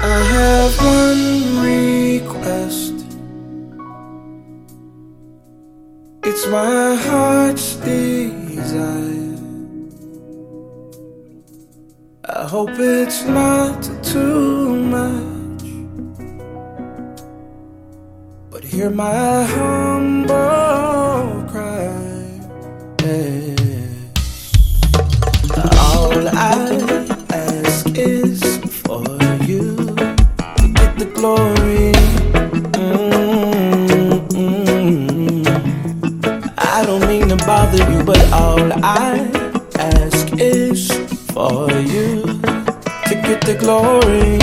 I have one request. It's my heart's desire. I hope it's not too much, but hear my humble cry. Yes. All I ask is for you to get the glory. I don't mean to bother you, but all I ask is for you to get the glory.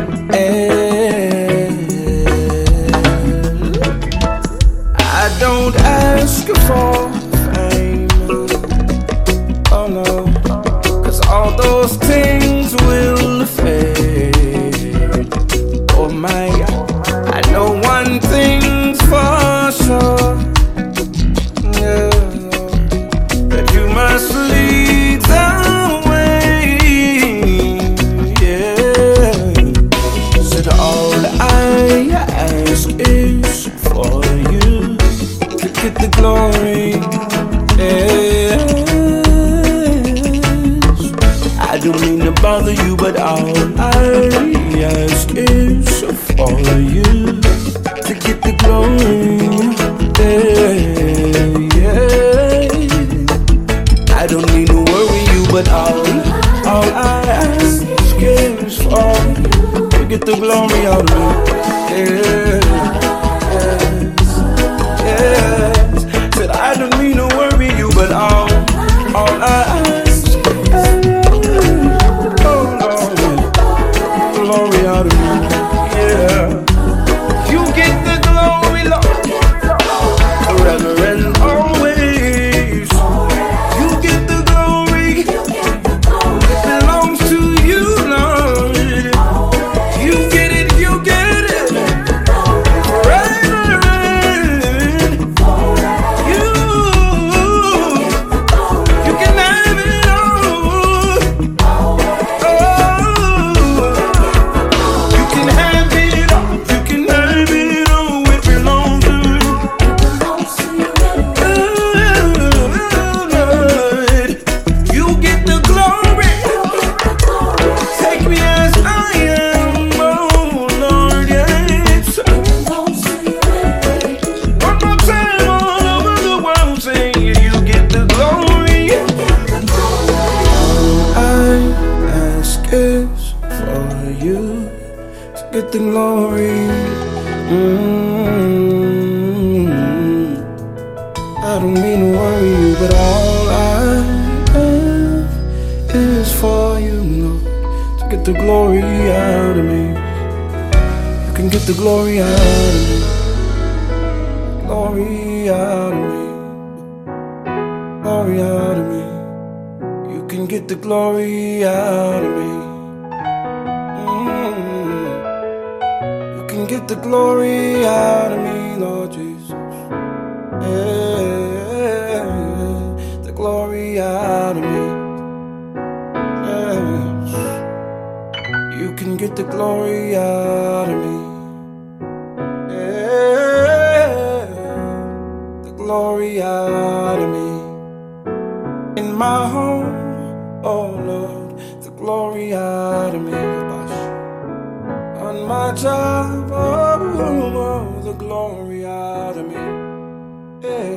I don't ask for fame, oh no, 'cause all those things will fade. Oh my God, I know one thing's for sure, yeah, that you must lead the way, yeah. Said all I ask is for you to get the glory, yes. I don't mean to bother you, but all I ask is for you to get the glory, yeah. I don't mean to worry you, but all I ask is for you to get the glory out of me, yeah. Yes. Said I don't mean to worry you, but all I ask is, oh Lord, glory out of me, yeah. You get the glory, Lord, forever and always. You get the glory, it belongs to you, Lord. You get it, you get it, forever. You can have it all. Oh, you can have it all. You can have it all. It belongs to you. Lord, you get the glory. Take me as I am, oh Lord, yes. One more time, all over the world, saying you get the glory. All I ask is for you to get the glory. I don't mean to worry you, but all I have is for you, Lord, to get the glory out of me. You can get the glory out of me, glory out of me, glory out of me. You can get the glory out of me. You can get the glory out of me, Lord Jesus. Yeah, the glory out of me. Yes. You can get the glory out of me. Yeah, the glory out of me. In my home, oh Lord, the glory out of me. On my job, oh, the glory out of me. Yeah.